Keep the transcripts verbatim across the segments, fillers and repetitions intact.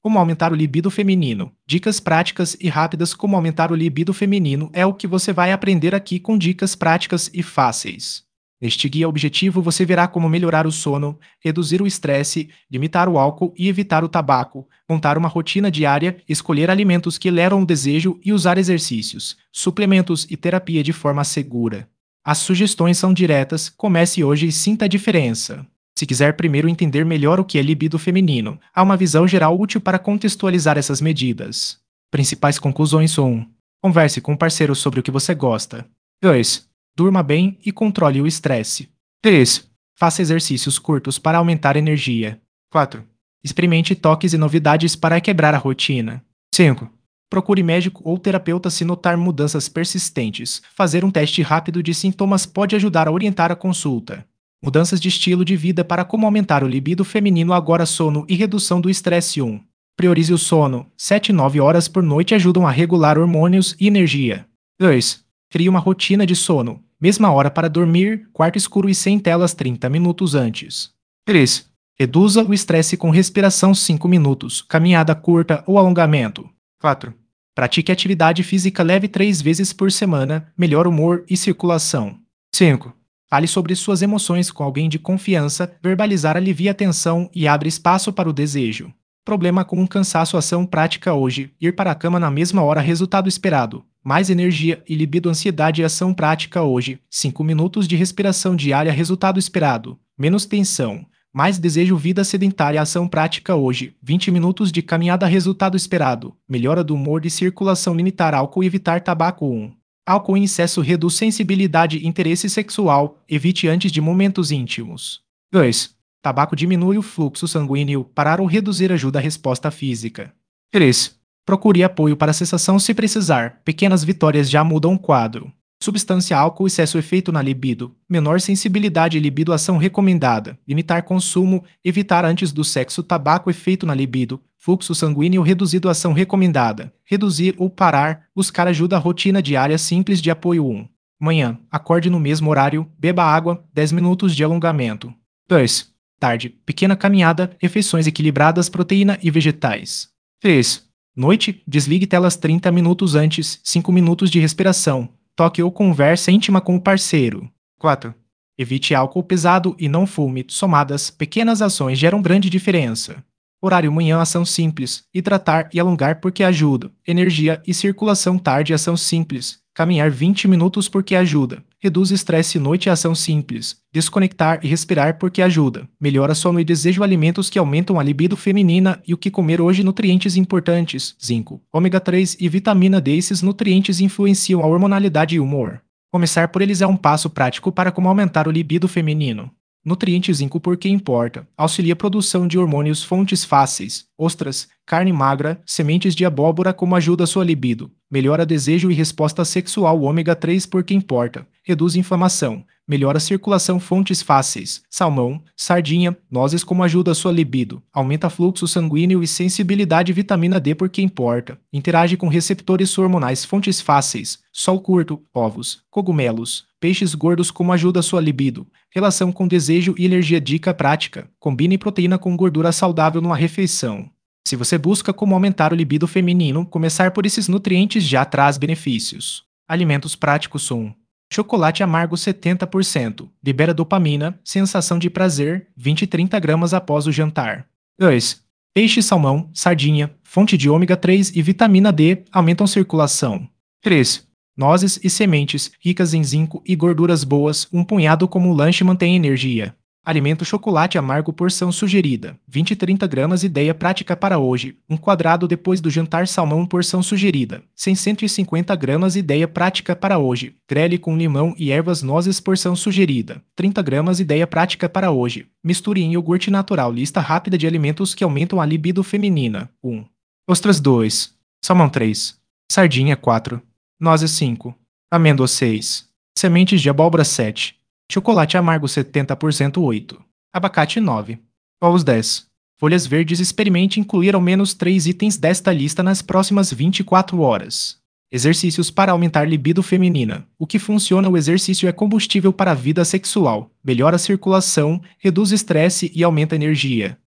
Como aumentar o libido feminino? Dicas práticas e rápidas como aumentar o libido feminino é o que você vai aprender aqui com dicas práticas e fáceis. Neste guia objetivo você verá como melhorar o sono, reduzir o estresse, limitar o álcool e evitar o tabaco, montar uma rotina diária, escolher alimentos que elevam o desejo e usar exercícios, suplementos e terapia de forma segura. As sugestões são diretas, comece hoje e sinta a diferença. Se quiser primeiro entender melhor o que é libido feminino, há uma visão geral útil para contextualizar essas medidas. Principais conclusões: um. Converse com o parceiro sobre o que você gosta. dois. Durma bem e controle o estresse. três. Faça exercícios curtos para aumentar a energia. quatro. Experimente toques e novidades para quebrar a rotina. cinco. Procure médico ou terapeuta se notar mudanças persistentes. Fazer um teste rápido de sintomas pode ajudar a orientar a consulta. Mudanças de estilo de vida para como aumentar o libido feminino agora sono e redução do estresse. um. Priorize o sono. sete a nove horas por noite ajudam a regular hormônios e energia. dois. Crie uma rotina de sono. Mesma hora para dormir, quarto escuro e sem telas trinta minutos antes. três. Reduza o estresse com respiração cinco minutos, caminhada curta ou alongamento. quatro. Pratique atividade física leve três vezes por semana, melhor humor e circulação. cinco. Fale sobre suas emoções com alguém de confiança, verbalizar alivia a tensão e abre espaço para o desejo. Problema com um cansaço ação prática hoje, ir para a cama na mesma hora resultado esperado. Mais energia e libido ansiedade ação prática hoje, cinco minutos de respiração diária resultado esperado. Menos tensão. Mais desejo vida sedentária ação prática hoje, vinte minutos de caminhada resultado esperado. Melhora do humor e circulação limitar álcool e evitar tabaco. um. Álcool em excesso reduz sensibilidade e interesse sexual, evite antes de momentos íntimos. dois. Tabaco diminui o fluxo sanguíneo, parar ou reduzir ajuda à resposta física. três. Procure apoio para a cessação se precisar, pequenas vitórias já mudam o quadro. Substância álcool excesso efeito na libido, menor sensibilidade e libido ação recomendada, limitar consumo, evitar antes do sexo tabaco efeito na libido, fluxo sanguíneo reduzido ação recomendada, reduzir ou parar, buscar ajuda rotina diária simples de apoio. um. Manhã, acorde no mesmo horário, beba água, dez minutos de alongamento. dois. Tarde, pequena caminhada, refeições equilibradas, proteína e vegetais. três. Noite, desligue telas trinta minutos antes, cinco minutos de respiração, toque ou conversa íntima com o parceiro. quatro. Evite álcool pesado e não fume, somadas, pequenas ações geram grande diferença. Horário manhã ação simples, hidratar e alongar porque ajuda, energia e circulação tarde ação simples, caminhar vinte minutos porque ajuda, reduz estresse noite ação simples, desconectar e respirar porque ajuda, melhora sono e desejo alimentos que aumentam a libido feminina e o que comer hoje nutrientes importantes, zinco, ômega três e vitamina D. Esses nutrientes influenciam a hormonalidade e o humor. Começar por eles é um passo prático para como aumentar o libido feminino. Nutriente zinco porque importa, auxilia a produção de hormônios fontes fáceis, ostras, carne magra, sementes de abóbora como ajuda a sua libido, melhora desejo e resposta sexual ômega três porque importa, reduz inflamação, melhora a circulação fontes fáceis, salmão, sardinha, nozes como ajuda a sua libido, aumenta fluxo sanguíneo e sensibilidade vitamina D porque importa, interage com receptores hormonais fontes fáceis, sol curto, ovos, cogumelos, peixes gordos como ajuda a sua libido, relação com desejo e energia dica prática, combine proteína com gordura saudável numa refeição. Se você busca como aumentar o libido feminino, começar por esses nutrientes já traz benefícios. Alimentos práticos são chocolate amargo setenta por cento, libera dopamina, sensação de prazer, vinte a trinta gramas após o jantar. dois. Peixe salmão, sardinha, fonte de ômega três e vitamina D, aumentam circulação. três. Nozes e sementes, ricas em zinco e gorduras boas, um punhado como lanche mantém energia. Alimento chocolate amargo porção sugerida, vinte a trinta gramas ideia prática para hoje, um quadrado depois do jantar salmão porção sugerida, cento e cinquenta gramas ideia prática para hoje, grelhe com limão e ervas nozes porção sugerida, trinta gramas ideia prática para hoje, misture em iogurte natural lista rápida de alimentos que aumentam a libido feminina. um. Ostras dois. Salmão três. Sardinha quatro. Nozes cinco. Amêndoas seis. Sementes de abóbora sete. Chocolate amargo setenta por cento oito. Abacate nove. Ovos dez. Folhas verdes experimente incluir ao menos três itens desta lista nas próximas vinte e quatro horas. Exercícios para aumentar libido feminina. O que funciona: o exercício é combustível para a vida sexual, melhora a circulação, reduz estresse e aumenta a energia.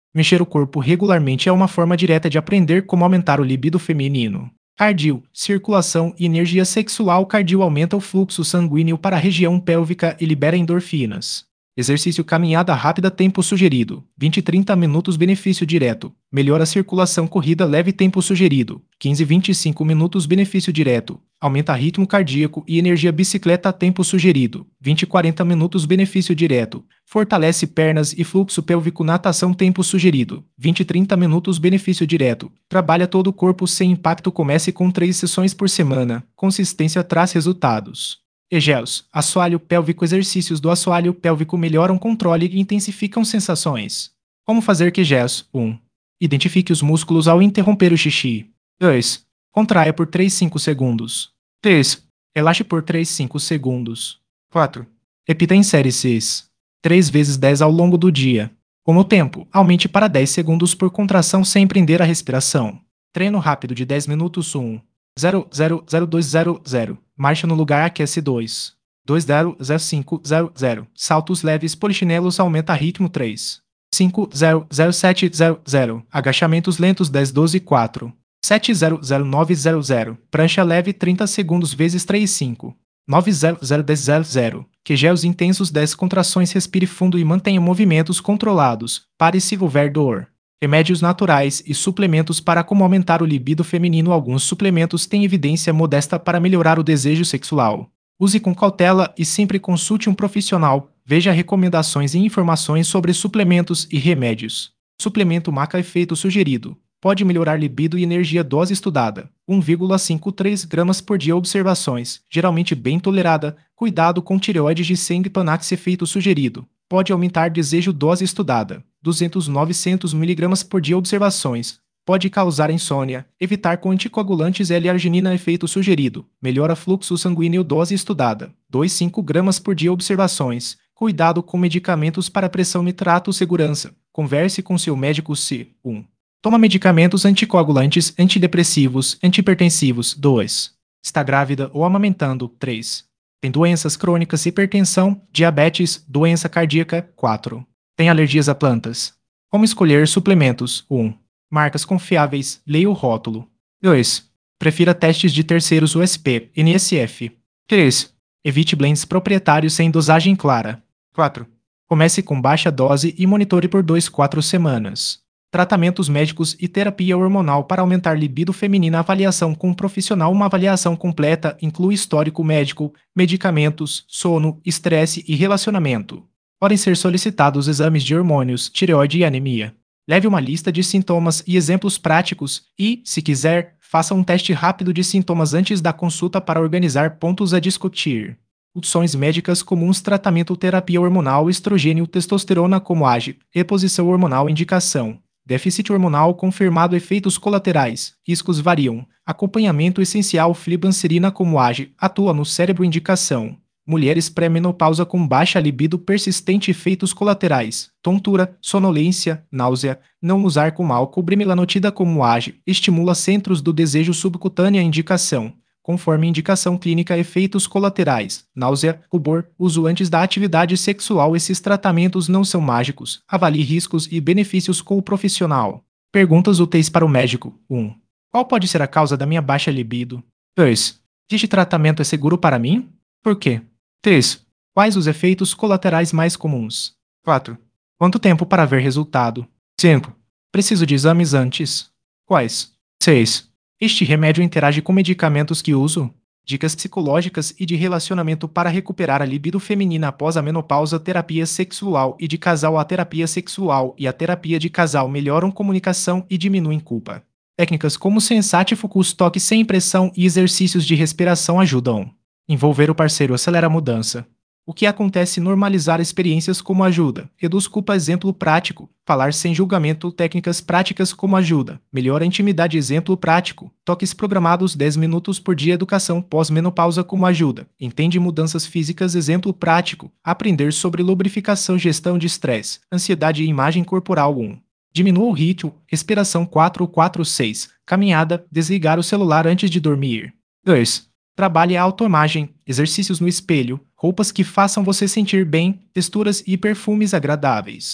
Mexer o corpo regularmente é uma forma direta de aprender como aumentar o libido feminino. Cardio, circulação e energia sexual. Cardio aumenta o fluxo sanguíneo para a região pélvica e libera endorfinas. Exercício caminhada rápida. Tempo sugerido: vinte a trinta minutos. Benefício direto: melhora a circulação. Corrida leve. Tempo sugerido: quinze a vinte e cinco minutos. Benefício direto: aumenta ritmo cardíaco e energia. Bicicleta. Tempo sugerido: vinte a quarenta minutos. Benefício direto: fortalece pernas e fluxo pélvico. Natação. Tempo sugerido: vinte a trinta minutos. Benefício direto: trabalha todo o corpo sem impacto. Comece com três sessões por semana. Consistência traz resultados. Egeos, assoalho pélvico. Exercícios do assoalho pélvico melhoram controle e intensificam sensações. Como fazer quegeos? um. Identifique os músculos ao interromper o xixi. dois. Contraia por três a cinco segundos. três. Relaxe por três a cinco segundos. quatro. Repita em séries três vezes dez ao longo do dia. Com o tempo, aumente para dez segundos por contração sem prender a respiração. Treino rápido de dez minutos. um. zero zero zero dois zero zero. Marcha no lugar. Aquece. dois. dois zero zero cinco zero zero. Saltos leves. Polichinelos. Aumenta ritmo. três. cinco zero zero sete zero zero. Agachamentos lentos. dez doze quatro. sete zero zero nove zero zero. Prancha leve. trinta segundos vezes três cinco. nove zero zero dez zero zero. Quegeos intensos. dez contrações. Respire fundo e mantenha movimentos controlados. Pare se houver dor. Remédios naturais e suplementos para como aumentar o libido feminino. Alguns suplementos têm evidência modesta para melhorar o desejo sexual. Use com cautela e sempre consulte um profissional. Veja recomendações e informações sobre suplementos e remédios. Suplemento maca. Efeito sugerido: pode melhorar libido e energia. Dose estudada: um vírgula cinquenta e três gramas por dia. Observações: geralmente bem tolerada. Cuidado com tireoide de sangue. Panax. Efeito sugerido: pode aumentar desejo. Dose estudada: duzentos a novecentos miligramas por dia. Observações: pode causar insônia. Evitar com anticoagulantes. L-arginina. Efeito sugerido: melhora fluxo sanguíneo. Dose estudada: dois a cinco gramas por dia. Observações: cuidado com medicamentos para pressão. Nitrato. Segurança: converse com seu médico se um. Toma medicamentos anticoagulantes, antidepressivos, antihipertensivos. dois. Está grávida ou amamentando. três. Tem doenças crônicas. Hipertensão, diabetes, doença cardíaca. quatro. Tem alergias a plantas. Como escolher suplementos? um. Marcas confiáveis. Leia o rótulo. dois. Prefira testes de terceiros. U S P, N S F. três. Evite blends proprietários sem dosagem clara. quatro. Comece com baixa dose e monitore por duas a quatro semanas. Tratamentos médicos e terapia hormonal para aumentar libido feminina. Avaliação com um profissional. Uma avaliação completa inclui histórico médico, medicamentos, sono, estresse e relacionamento. Podem ser solicitados exames de hormônios, tireoide e anemia. Leve uma lista de sintomas e exemplos práticos e, se quiser, faça um teste rápido de sintomas antes da consulta para organizar pontos a discutir. Opções médicas comuns: tratamento, terapia hormonal, estrogênio, testosterona como age, reposição hormonal. Indicação: déficit hormonal confirmado. Efeitos colaterais: riscos variam. Acompanhamento essencial: flibanserina como age, atua no cérebro. Indicação: mulheres pré-menopausa com baixa libido persistente. Efeitos colaterais: tontura, sonolência, náusea. Não usar com álcool. Bremelanotida como age, estimula centros do desejo. Subcutânea. Indicação: conforme indicação clínica. Efeitos colaterais: náusea, rubor. Uso antes da atividade sexual. Esses tratamentos não são mágicos. Avalie riscos e benefícios com o profissional. Perguntas úteis para o médico. um. Qual pode ser a causa da minha baixa libido? dois. Este tratamento é seguro para mim? Por quê? três. Quais os efeitos colaterais mais comuns? quatro. Quanto tempo para ver resultado? cinco. Preciso de exames antes? Quais? seis. Este remédio interage com medicamentos que uso? Dicas psicológicas e de relacionamento para recuperar a libido feminina após a menopausa. Terapia sexual e de casal. A terapia sexual e a terapia de casal melhoram comunicação e diminuem culpa. Técnicas como Sensate Focus, toque sem pressão e exercícios de respiração ajudam. Envolver o parceiro acelera a mudança. O que acontece? Normalizar experiências como ajuda. Reduz culpa. Exemplo prático: falar sem julgamento. Técnicas práticas como ajuda. Melhora a intimidade. Exemplo prático: toques programados dez minutos por dia. Educação pós-menopausa como ajuda. Entende mudanças físicas. Exemplo prático: aprender sobre lubrificação. Gestão de estresse, ansiedade e imagem corporal. um. Diminua o ritmo. Respiração. quatro quatro seis. Caminhada. Desligar o celular antes de dormir. dois. Trabalhe a autoimagem, exercícios no espelho, roupas que façam você sentir bem, texturas e perfumes agradáveis.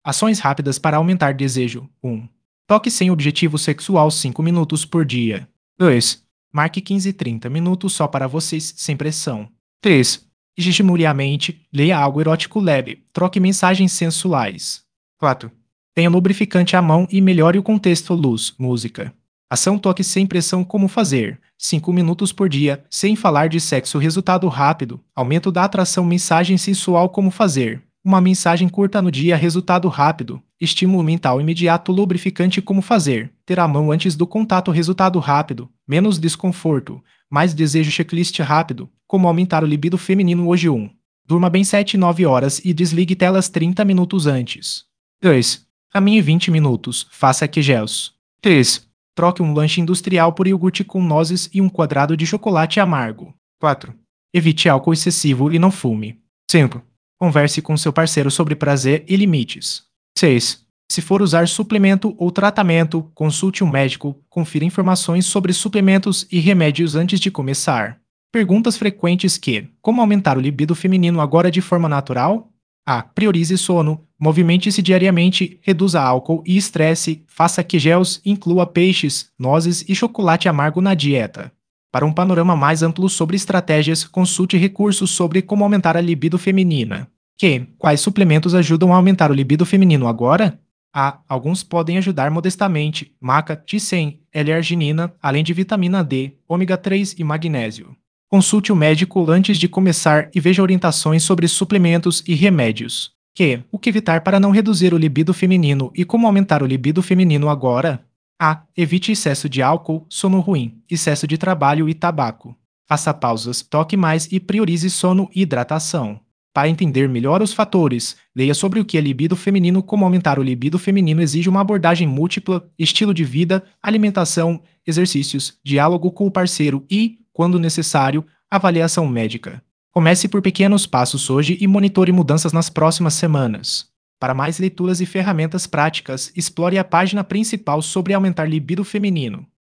Ações rápidas para aumentar desejo. um. Toque sem objetivo sexual cinco minutos por dia. dois. Marque quinze e trinta minutos só para vocês, sem pressão. três. Estimule a mente, leia algo erótico leve, troque mensagens sensuais. quatro. Tenha lubrificante à mão e melhore o contexto luz, música. Ação toque sem pressão como fazer. cinco minutos por dia, sem falar de sexo resultado rápido. Aumento da atração mensagem sensual como fazer. Uma mensagem curta no dia resultado rápido. Estímulo mental imediato lubrificante como fazer. Ter a mão antes do contato resultado rápido. Menos desconforto. Mais desejo checklist rápido. Como aumentar o libido feminino hoje um. Durma bem sete e nove horas e desligue telas trinta minutos antes. dois. Caminhe vinte minutos. Faça Kegels. três. Troque um lanche industrial por iogurte com nozes e um quadrado de chocolate amargo. quatro. Evite álcool excessivo e não fume. cinco. Converse com seu parceiro sobre prazer e limites. seis. Se for usar suplemento ou tratamento, consulte um médico, confira informações sobre suplementos e remédios antes de começar. Perguntas frequentes que: como aumentar o libido feminino agora de forma natural? A. Priorize sono, movimente-se diariamente, reduza álcool e estresse, faça Kegels, inclua peixes, nozes e chocolate amargo na dieta. Para um panorama mais amplo sobre estratégias, consulte recursos sobre como aumentar a libido feminina. Q. Quais suplementos ajudam a aumentar o libido feminino agora? A. Alguns podem ajudar modestamente: maca, T-cem, L-arginina, além de vitamina D, ômega três e magnésio. Consulte o médico antes de começar e veja orientações sobre suplementos e remédios. Q. O que evitar para não reduzir o libido feminino e como aumentar o libido feminino agora? A. Evite excesso de álcool, sono ruim, excesso de trabalho e tabaco. Faça pausas, toque mais e priorize sono e hidratação. Para entender melhor os fatores, leia sobre o que é libido feminino. Como aumentar o libido feminino exige uma abordagem múltipla, estilo de vida, alimentação, exercícios, diálogo com o parceiro e, quando necessário, avaliação médica. Comece por pequenos passos hoje e monitore mudanças nas próximas semanas. Para mais leituras e ferramentas práticas, explore a página principal sobre aumentar libido feminino.